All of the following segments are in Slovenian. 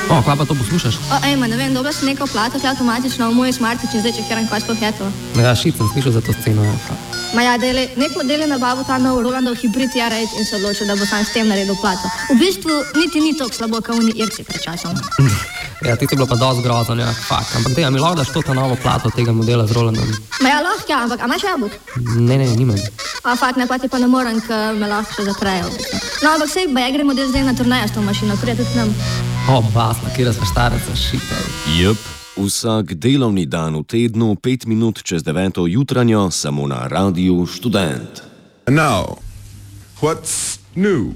O, kaj pa to poslušaš? Ne vem, dobila sem neko plato, ki je avtomatično v moj smartwatch in zdaj čekiram, kaj sploh je to. Ja, šit sem slišal za to sceno. Ja, nek model je nabavil ta nov Rolandov hibrid R8 in se odločil, da bo sam s tem naredil plato. V bistvu niti ni tako slabo, kot oni Irci pred časom. Ja, ti si bilo pa dosti grozno, ja, fakt. Ampak mi lahko daš to ta novo plato tega modela z Rolandom? Ja, lahko, ja, ampak imaš jabolk? Ne, nimam. Fakt, ne, pa ti pa ne morem, ker me lahko še zatrejo. No, ampak sej, ba, gre model zdaj na turnejo s to mašino, prije tudi nam. O, basna, kjera sva štareca, šita. Jep, vsak delovni dan v tednu, 5 minut čez 9. jutranjo, samo na Radiu Študent. And now, what's new?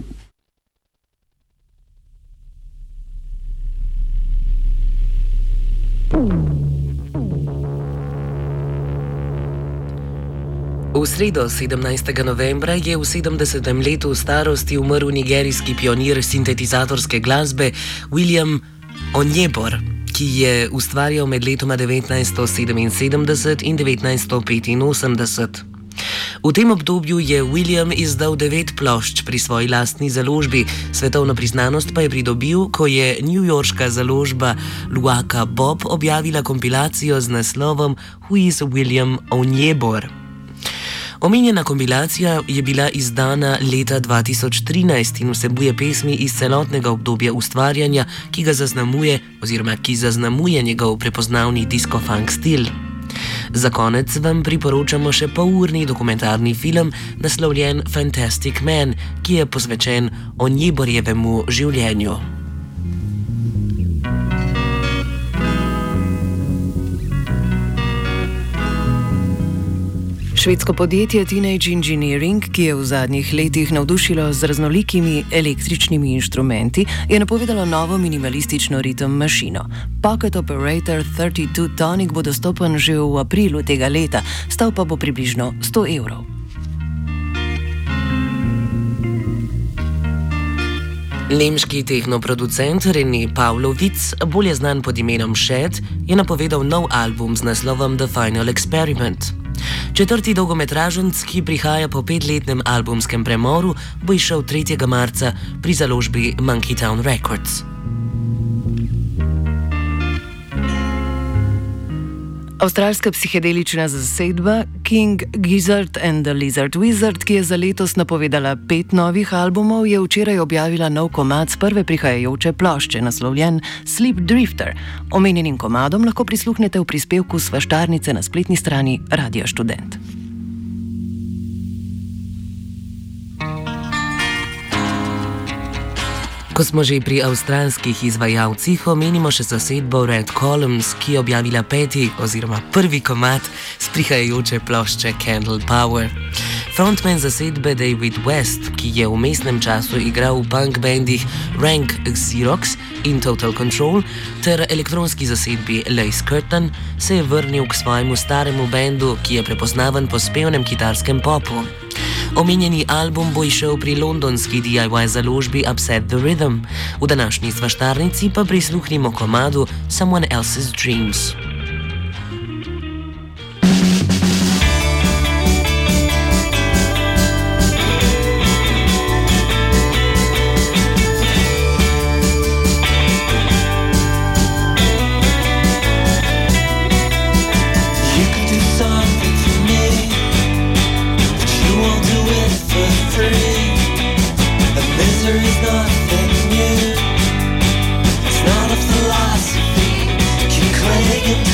V sredo 17. novembra je v 70. letu starosti umrl nigerijski pionir sintetizatorske glasbe William Onyebor, ki je ustvarjal med letoma 1977 in 1985. V tem obdobju je William izdal 9 plošč pri svoji lastni založbi, svetovno priznanost pa je pridobil, ko je newyorška založba Luaka Bob objavila kompilacijo z naslovom Who is William Onyebor? Omenjena kompilacija je bila izdana leta 2013 in vsebuje pesmi iz celotnega obdobja ustvarjanja, ki zaznamuje njegov prepoznavni disco-funk stil. Za konec vam priporočamo še polurni dokumentarni film naslovljen Fantastic Man, ki je posvečen Onyeborjevemu življenju. Švedsko podjetje Teenage Engineering, ki je v zadnjih letih navdušilo z raznolikimi električnimi inštrumenti, je napovedalo novo minimalistično ritem mašino. Pocket Operator 32 Tonic bo dostopen že v aprilu tega leta, stal pa bo približno 100 evrov. Nemški tehnoproducent René Pavlovic, bolje znan pod imenom Shed, je napovedal nov album z naslovom The Final Experiment. Četrti dolgometraženc, ki prihaja po 5-letnem albumskem premoru, bo izšel 3. marca pri založbi Monkey Town Records. Avstralska psihedelična zasedba King Gizzard and the Lizard Wizard, ki je za letos napovedala 5 novih albumov, je včeraj objavila nov komad z prve prihajajoče plošče, naslovljen Sleep Drifter. Omenjenim komadom lahko prisluhnete v prispevku Svaštarnice na spletni strani Radia Študent. Ko smo že pri avstralskih izvajalcih, omenimo še zasedbo Red Columns, ki je objavila 5. oziroma 1. komad z prihajajoče plošče Candle Power. Frontman zasedbe David West, ki je v vmesnem času igral v punk bandih Rank Xerox in Total Control ter elektronski zasedbi Lace Curtain, se je vrnil k svojemu staremu bendu, ki je prepoznaven po spevnem kitarskem popu. Omenjeni album bo izšel pri londonski DIY založbi Upset the Rhythm. V današnji svaštarnici pa prisluhnimo komadu Someone Else's Dreams. It's not a philosophy, keep playing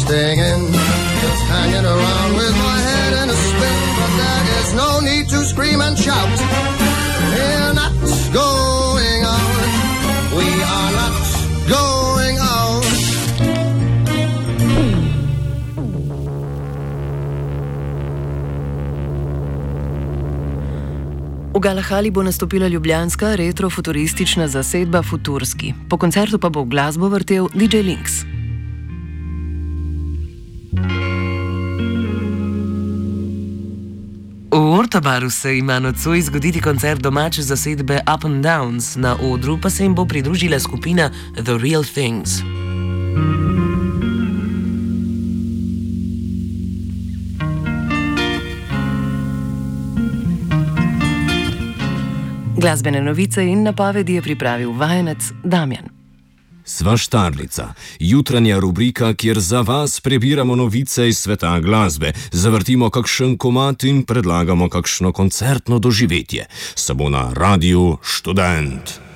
staying in, just hanging around with my head in a spin. But there is no need to scream and shout. We're not going out. We are not going out. V Galahali bo nastopila ljubljanska retrofuturistična zasedba Futurski. Po koncertu pa bo glasbo vrtel DJ Links. V Ortabaru se ima nocoj zgoditi koncert domače zasedbe Up and Downs, na odru pa se jim bo pridružila skupina The Real Things. Glasbene novice in napovedi je pripravil vajenec Damjan. Sva Štarlica, jutranja rubrika, kjer za vas prebiramo novice iz sveta glasbe, zavrtimo kakšen komad in predlagamo kakšno koncertno doživetje. Samo na Radiu Študent.